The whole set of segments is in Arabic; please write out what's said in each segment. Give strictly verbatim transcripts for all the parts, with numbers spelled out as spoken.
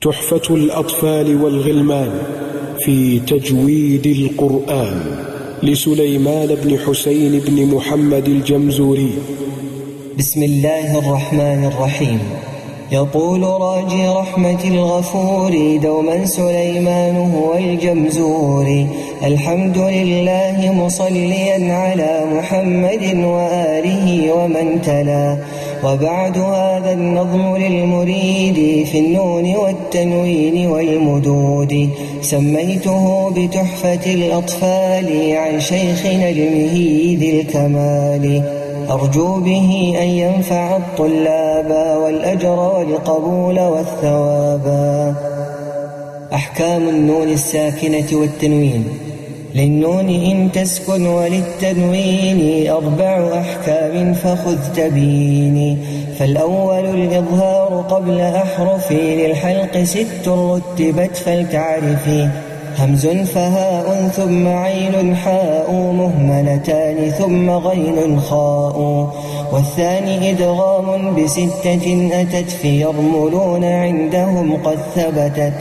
تحفة الأطفال والغلمان في تجويد القرآن لسليمان بن حسين بن محمد الجمزوري. بسم الله الرحمن الرحيم. يقول راجي رحمة الغفور دوما سليمان هو الجمزوري، الحمد لله مصليا على محمد وآله ومن تلا. وبعد هذا النظم للمريد في النون والتنوين والمدود، سميته بتحفة الأطفال عن شيخنا المهيد الكمال، أرجو به أن ينفع الطلاب والأجر والقبول والثواب. أحكام النون الساكنة والتنوين. للنون إن تسكن وللتنوين أربع أحكام فخذ تبيني. فالأول الإظهار قبل أحرف، للحلق ست رتبت فلتعرفي. همز فهاء ثم عين حاء مهملتان ثم غين خاء. والثاني إدغام بستة أتت في يرملون عندهم قد ثبتت،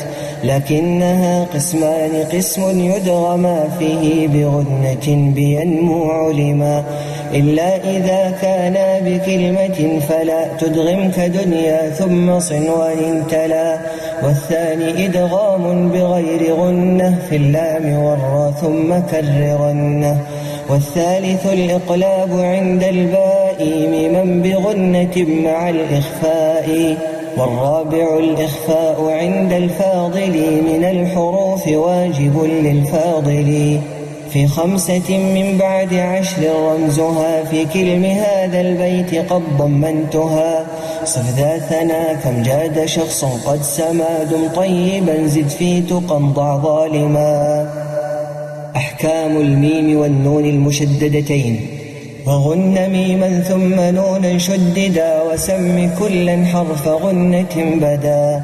لكنها قسمان قسم يدغما فيه بغنة بينمو علما، إلا إذا كانا بكلمة فلا تدغم كدنيا ثم صنوان تلا. والثاني إدغام بغير غنة في اللام والراء ثم كررنه. والثالث الإقلاب عند الباء ممن بغنة مع الإخفاء. والرابع الإخفاء عند الفاضل من الحروف واجب للفاضل. في خمسة من بعد عشر رمزها، في كلم هذا البيت قد ضمنتها. صف ذا ثنا كم جاد شخص قد سما، دم طيبا زد في تقى ضع ظالما. أحكام الميم والنون المشددتين. وغن ميما ثم نونا شددا، وسم كلا حرف غنة بدا.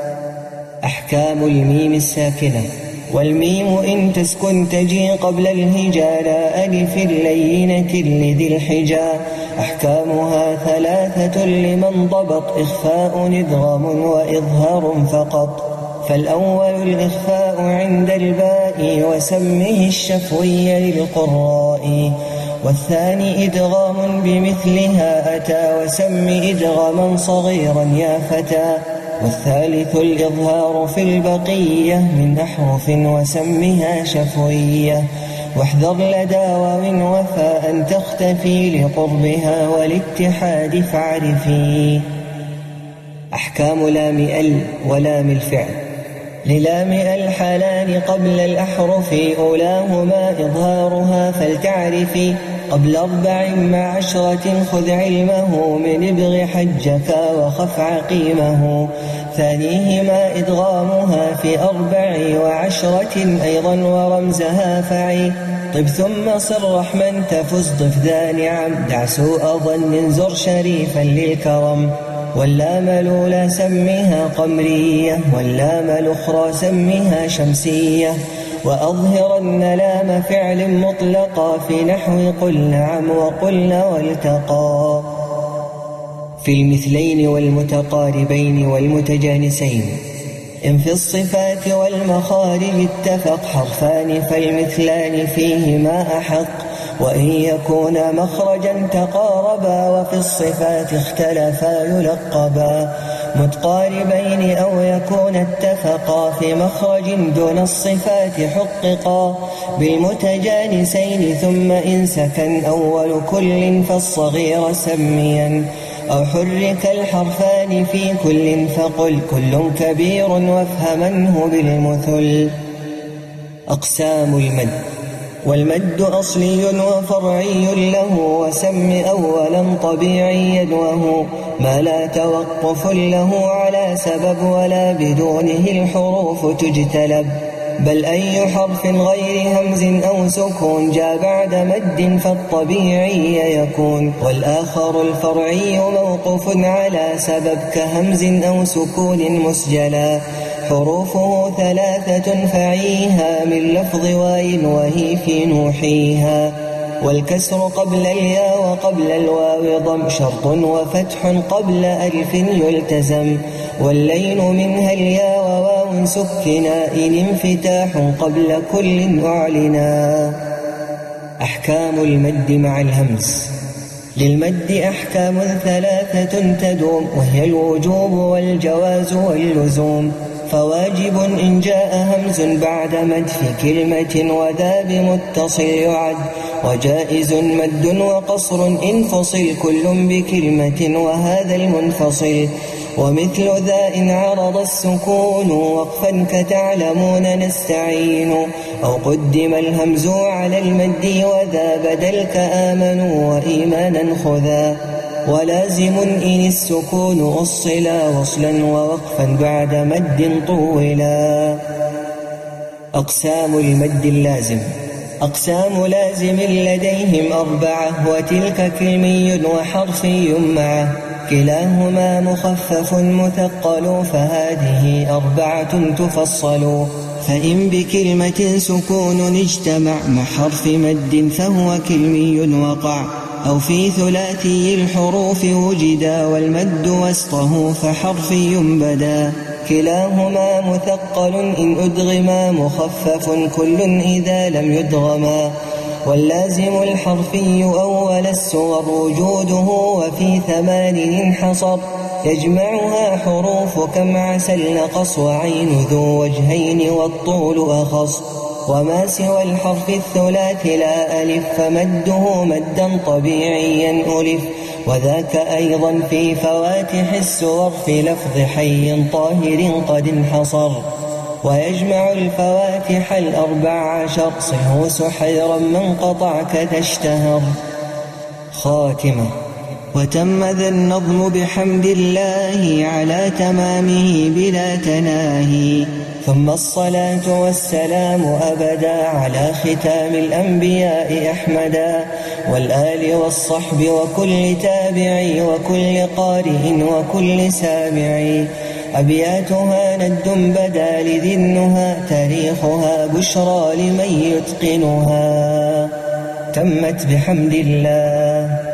أحكام الميم الساكنة. والميم إن تسكن تجي قبل الهجا، لا ألف اللينة لذي الحجا. أحكامها ثلاثة لمن ضبط، إخفاء إدغام وإظهار فقط. فالأول الإخفاء عند الباء، وسمه الشفوي للقراء. والثاني إدغام بمثلها أتى، وسم إدغاما صغيرا يا فتى. والثالث الإظهار في البقية من أحرف، وسمها شفوية. واحذر لدى واو وفاء تختفي لقربها، والاتحاد فاعرفي. أحكام لام ال ولام الفعل. للام الحالان قبل الأحرف، أولاهما إظهارها فلتعرفي. قبل أربع مع عشرة خذ علمه، من ابغ حجك وخف عقيمه. ثانيهما إدغامها في أربع وعشرة أيضا، ورمزها فعي. طب ثم صرح من تفز ضف ذا نعم، دع سوء ظن زر شريفا للكرم. واللام الأولى سميها قمرية، واللام الأخرى سميها شمسية. وأظهرن لام فعل مطلقا، في نحو قل نعم وقلن والتقى. في المثلين والمتقاربين والمتجانسين. إن في الصفات والمخارج اتفق حرفان، فالمثلان فيهما أحق. وإن يكونا مخرجا تقاربا، وفي الصفات اختلفا يلقبا. متقاربين أو يكون اتفقا، في مخرج دون الصفات حققا. بالمتجانسين ثم إن سكن أول كل، فالصغير سميا. أو حرك الحرفان في كل، فقل كل كبير وافهمنه بالمثل. أقسام المد. والمد أصلي وفرعي له، وسم أولا طبيعيا وهو ما لا توقف له على سبب، ولا بدونه الحروف تجتلب. بل أي حرف غير همز أو سكون جاء بعد مد، فالطبيعي يكون. والآخر الفرعي موقوف على سبب، كهمز أو سكون مسجلا. حروفه ثلاثة فعيها، من لفظ واي وهي في نوحيها. والكسر قبل الياء وقبل الواو ضم شرط وفتح قبل ألف يلتزم واللين منها الياء وواو سكنا إن انفتاح قبل كل أعلنا. أحكام المد مع الهمز. للمد أحكام ثلاثة تدوم وهي الوجوب والجواز واللزوم. فواجب إن جاء همز بعد مد في كلمة وذا بمتصل يعد وجائز مد وقصر إن فصل كل بكلمة وهذا المنفصل ومثل ذا إن عرض السكون وقفا كتعلمون نستعين أو قدم الهمز على المد وذا بدل كآمنوا وإيمانا خذا ولازم إن السكون أصلا وصلا ووقفا بعد مد طولا. أقسام المد اللازم. أقسام لازم لديهم أربعة وتلك كلمي وحرفي معه كلاهما مخفف مثقل فهذه أربعة تفصل. فإن بكلمة سكون اجتمع مع حرف مد فهو كلمي وقع أو في ثلاثي الحروف وجدا والمد وسطه فحرفي بدا كلاهما مثقل إن أدغما مخفف كل إذا لم يدغما واللازم الحرفي أول السور وجوده وفي ثمان انحصر يجمعها حروف كم عسل نقص وعين ذو وجهين والطول أخص وما سوى الحرف الثلاث لا ألف فمده مدا طبيعيا ألف وذاك أيضا في فواتح السور في لفظ حي طاهر قد انحصر ويجمع الفواتح الأربع عشر صه سحيرا من قطعك تشتهر. خاتمة. وتم ذا النظم بحمد الله على تمامه بلا تناهي ثم الصلاة والسلام أبدا على ختام الأنبياء أحمدا والآل والصحب وكل تابعي وكل قارئ وكل سامعي. أبياتها ند بدا لذي النهى تاريخها بشرى لمن يتقنها. تمت بحمد الله.